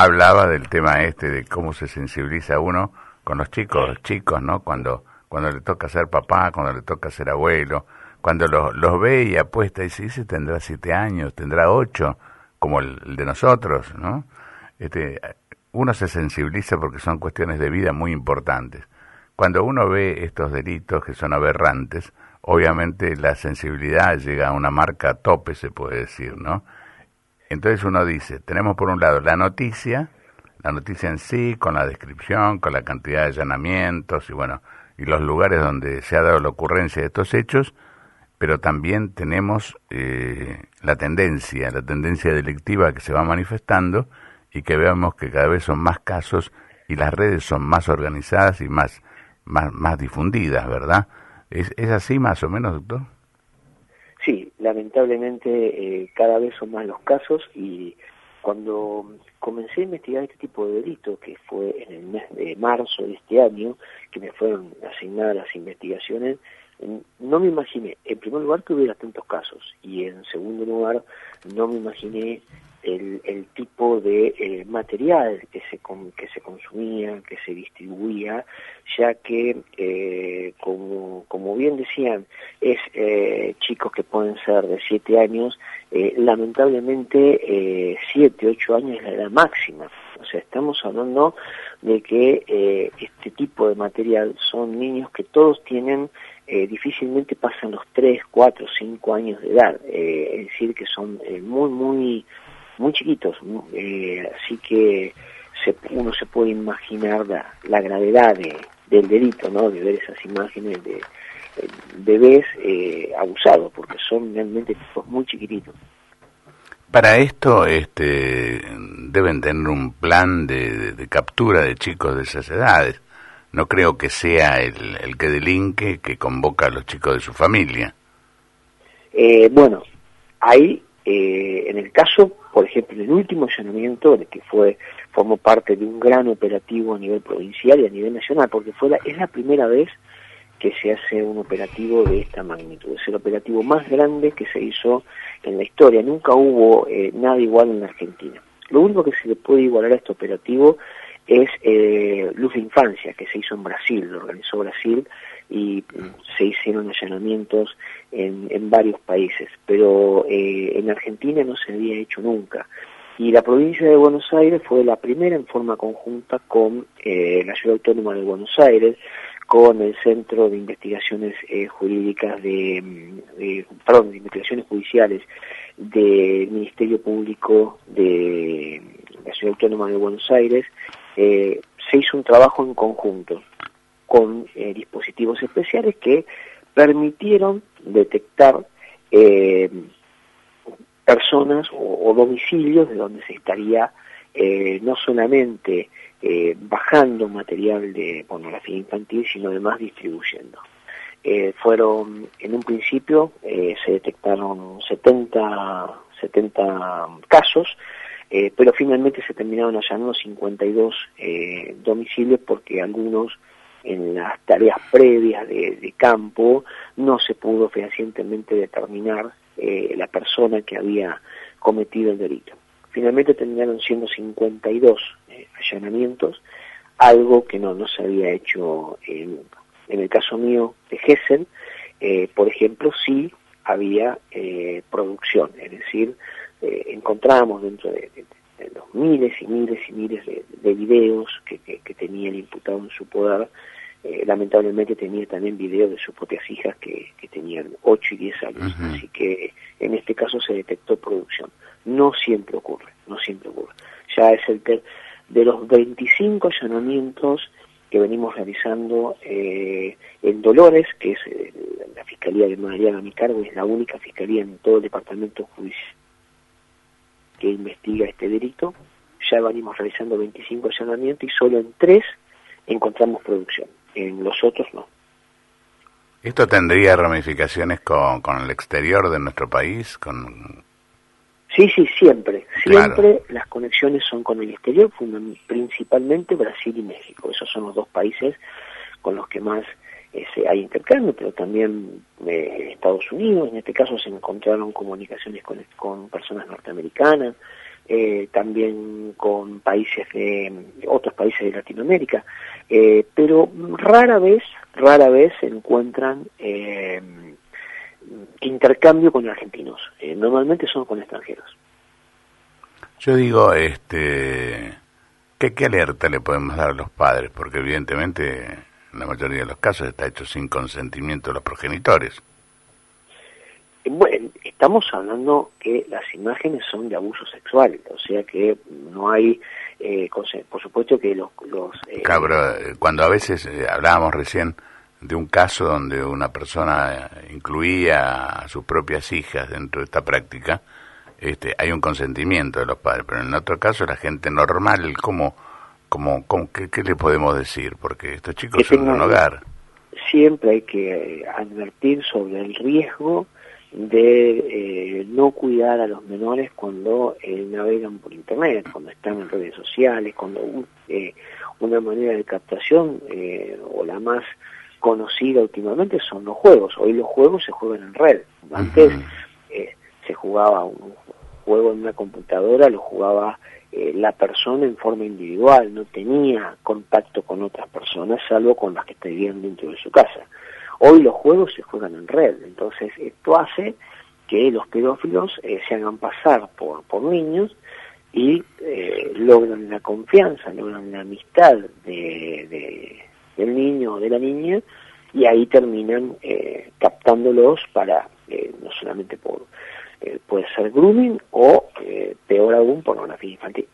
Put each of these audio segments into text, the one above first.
hablaba del tema este de cómo se sensibiliza uno con los chicos, ¿no? Cuando le toca ser papá, cuando le toca ser abuelo, cuando los ve y apuesta y dice, tendrá 7 años, tendrá 8, como el de nosotros, ¿no? Uno se sensibiliza porque son cuestiones de vida muy importantes. Cuando uno ve estos delitos que son aberrantes, obviamente la sensibilidad llega a una marca a tope, se puede decir, ¿no? Entonces uno dice, tenemos por un lado la noticia en sí, con la descripción, con la cantidad de allanamientos y bueno, y los lugares donde se ha dado la ocurrencia de estos hechos, pero también tenemos la tendencia delictiva que se va manifestando y que vemos que cada vez son más casos y las redes son más organizadas y más difundidas, ¿verdad? ¿Es así más o menos, doctor? Sí, lamentablemente cada vez son más los casos y cuando comencé a investigar este tipo de delitos, que fue en el mes de marzo de este año, que me fueron asignadas las investigaciones, no me imaginé, en primer lugar, que hubiera tantos casos, y en segundo lugar, no me imaginé el tipo de material que se consumía, que se distribuía, ya que, como bien decían, es chicos que pueden ser de 7 años, lamentablemente 7, 8 años es la edad máxima. O sea, estamos hablando de que este tipo de material son niños que todos tienen, difícilmente pasan los 3, 4, 5 años de edad, es decir, que son muy chiquitos, así que uno se puede imaginar la gravedad del delito, ¿no? De ver esas imágenes de bebés abusados, porque son realmente tipos muy chiquititos. Para esto deben tener un plan de captura de chicos de esas edades. No creo que sea el que delinque que convoca a los chicos de su familia. Bueno, ahí, en el caso, por ejemplo, en el último allanamiento, de que formó parte de un gran operativo a nivel provincial y a nivel nacional, porque es la primera vez que se hace un operativo de esta magnitud. Es el operativo más grande que se hizo en la historia. Nunca hubo nada igual en la Argentina. Lo único que se le puede igualar a este operativo es Luz de Infancia, que se hizo en Brasil, lo organizó Brasil, y se hicieron allanamientos en varios países, pero en Argentina no se había hecho nunca. Y la provincia de Buenos Aires fue la primera en forma conjunta con la Ciudad Autónoma de Buenos Aires, con el Centro de Investigaciones Jurídicas de Investigaciones Judiciales del Ministerio Público de la Ciudad Autónoma de Buenos Aires. Se hizo un trabajo en conjunto con dispositivos especiales que permitieron detectar personas o domicilios de donde se estaría no solamente bajando material de pornografía infantil, sino además distribuyendo. Fueron, en un principio, se detectaron 70 casos, pero finalmente se terminaron allanando 52 domicilios, porque algunos, en las tareas previas de campo, no se pudo fehacientemente determinar la persona que había cometido el delito. Finalmente terminaron siendo 52 allanamientos, algo que no se había hecho nunca. En el caso mío de Gesell, por ejemplo, sí había producción, es decir, encontramos dentro de los miles y miles de videos que tenía el imputado en su poder. Lamentablemente tenía también videos de sus propias hijas que tenían 8 y 10 años, así que en este caso se detectó producción. No siempre ocurre. Ya es de los 25 allanamientos que venimos realizando en Dolores, que es la Fiscalía de Mariana a mi cargo, es la única fiscalía en todo el departamento judicial que investiga este delito. Ya venimos realizando 25 allanamientos y solo en 3 encontramos producción. En los otros no. ¿Esto tendría ramificaciones con el exterior de nuestro país? Sí, siempre. Claro. Siempre las conexiones son con el exterior, principalmente Brasil y México. Esos son los dos países con los que más hay intercambio, pero también Estados Unidos. En este caso se encontraron comunicaciones con personas norteamericanas, también con otros países de Latinoamérica, pero rara vez se encuentran intercambio con argentinos, normalmente son con extranjeros. Yo digo, ¿qué alerta le podemos dar a los padres? Porque evidentemente en la mayoría de los casos está hecho sin consentimiento de los progenitores. Bueno, estamos hablando que las imágenes son de abuso sexual, o sea que no hay, por supuesto que Claro, pero cuando a veces hablábamos recién de un caso donde una persona incluía a sus propias hijas dentro de esta práctica, hay un consentimiento de los padres, pero en otro caso la gente normal, ¿qué le podemos decir? Porque estos chicos son de un hogar. Siempre hay que advertir sobre el riesgo de no cuidar a los menores cuando navegan por internet, cuando están en redes sociales, cuando una manera de captación o la más conocida últimamente son los juegos. Hoy los juegos se juegan en red. Antes se jugaba un juego en una computadora, lo jugaba la persona en forma individual, no tenía contacto con otras personas, salvo con las que vivían dentro de su casa. Hoy los juegos se juegan en red, entonces esto hace que los pedófilos se hagan pasar por niños y logran la confianza, logran la amistad del niño o de la niña, y ahí terminan captándolos para, no solamente puede ser grooming o, peor aún, pornografía infantil.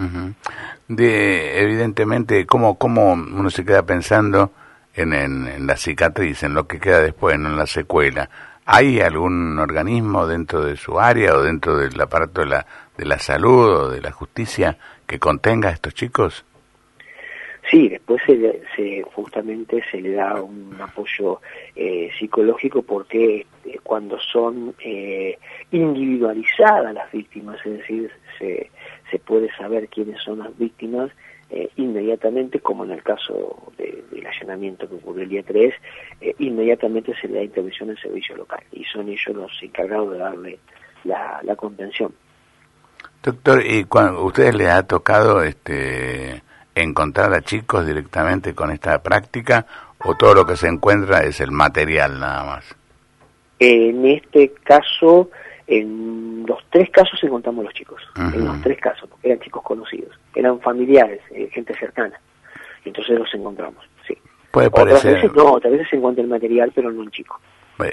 Evidentemente, ¿cómo uno se queda pensando en la cicatriz, en lo que queda después, no en la secuela? ¿Hay algún organismo dentro de su área o dentro del aparato de la salud o de la justicia que contenga a estos chicos? Sí, después justamente se le da un apoyo psicológico, porque cuando son individualizadas las víctimas, es decir, se puede saber quiénes son las víctimas inmediatamente, como en el caso del allanamiento que ocurrió el día 3, inmediatamente se le da intervención al servicio local, y son ellos los encargados de darle la contención. Doctor, ¿y cuando ustedes les ha tocado encontrar a chicos directamente con esta práctica, o todo lo que se encuentra es el material nada más? En este caso, en los 3 casos encontramos los chicos, en los 3 casos, porque eran chicos conocidos, eran familiares, gente cercana, entonces los encontramos, sí. Otras veces se encuentra el material, pero no el chico.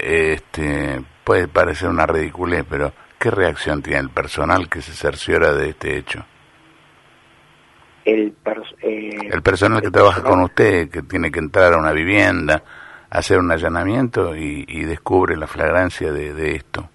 Puede parecer una ridiculez, pero ¿qué reacción tiene el personal que se cerciora de este hecho? El personal que trabaja con usted, que tiene que entrar a una vivienda, hacer un allanamiento y descubre la flagrancia de esto.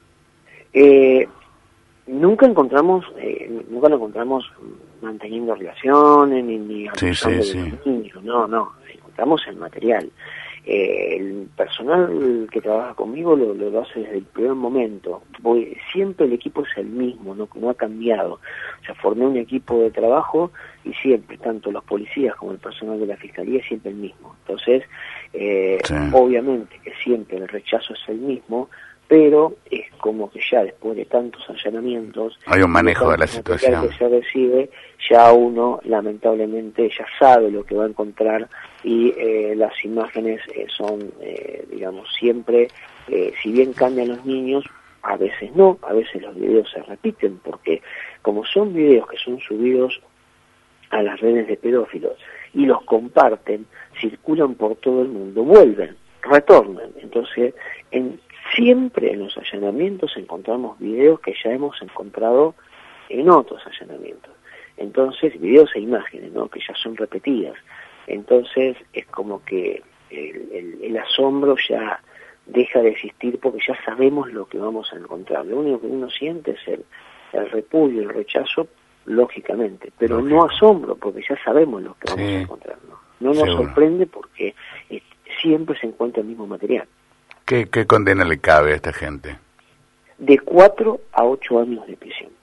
Nunca lo encontramos manteniendo relaciones ni abusando de los niños, no, encontramos el material. El personal que trabaja conmigo lo hace desde el primer momento. Siempre el equipo es el mismo, no ha cambiado. O sea, formé un equipo de trabajo y siempre, tanto los policías como el personal de la fiscalía, es siempre el mismo. Entonces, obviamente que siempre el rechazo es el mismo, pero es como que ya después de tantos allanamientos, hay un manejo de la situación que se recibe, ya uno lamentablemente ya sabe lo que va a encontrar, y las imágenes son, digamos, siempre, si bien cambian los niños, a veces no, a veces los videos se repiten, porque como son videos que son subidos a las redes de pedófilos y los comparten, circulan por todo el mundo, vuelven, retornan. Entonces, siempre en los allanamientos encontramos videos que ya hemos encontrado en otros allanamientos. Entonces, videos e imágenes, ¿no?, que ya son repetidas. Entonces, es como que el asombro ya deja de existir, porque ya sabemos lo que vamos a encontrar. Lo único que uno siente es el repudio, el rechazo, lógicamente, pero no asombro, porque ya sabemos lo que vamos a encontrar. No nos sorprende, porque siempre se encuentra el mismo material. ¿Qué condena le cabe a esta gente? De 4 a 8 años de prisión.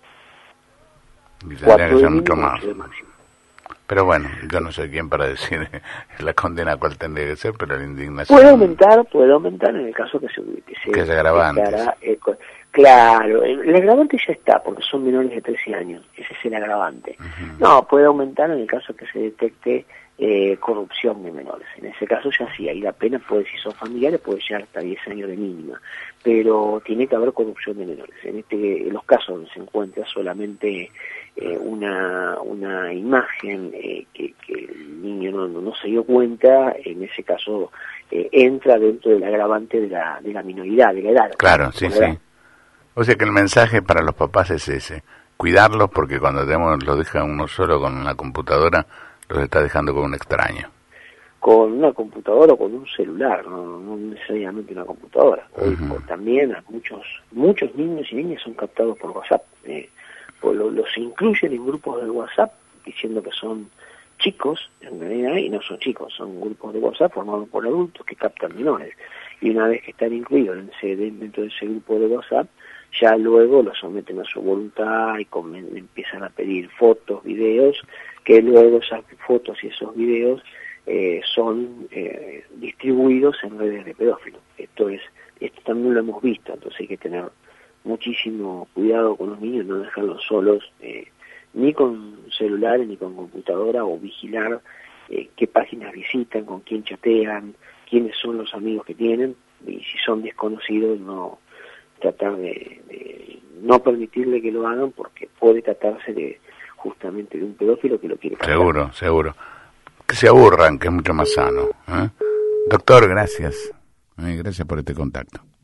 4 años de máximo. Pero bueno, yo no soy quien para decir la condena cuál tendría que ser, pero la indignación... Puede aumentar en el caso que se agravante. Claro, el agravante ya está, porque son menores de 13 años, ese es el agravante. No, puede aumentar en el caso que se detecte corrupción de menores. En ese caso ya sí, ahí la pena puede, si son familiares, puede llegar hasta 10 años de mínima, pero tiene que haber corrupción de menores. En los casos donde se encuentra solamente una imagen que el niño no se dio cuenta, en ese caso entra dentro del agravante de la minoridad, de la edad. Claro, sí, sí. O sea que el mensaje para los papás es ese, cuidarlos porque cuando lo dejan uno solo con una computadora, los está dejando con un extraño. Con una computadora o con un celular, no necesariamente una computadora. Hoy también a muchos niños y niñas son captados por WhatsApp. Los incluyen en grupos de WhatsApp diciendo que son chicos, en realidad, y no son chicos, son grupos de WhatsApp formados por adultos que captan menores. Y una vez que están incluidos dentro de ese grupo de WhatsApp, ya luego los someten a su voluntad y empiezan a pedir fotos, videos, que luego esas fotos y esos videos son distribuidos en redes de pedófilos. Esto también lo hemos visto, entonces hay que tener muchísimo cuidado con los niños, no dejarlos solos, ni con celulares ni con computadora, o vigilar qué páginas visitan, con quién chatean, quiénes son los amigos que tienen, y si son desconocidos, no tratar de no permitirle que lo hagan, porque puede tratarse justamente de un pedófilo que lo quiere captar. Seguro. Que se aburran, que es mucho más sano. Doctor, gracias. Gracias por este contacto.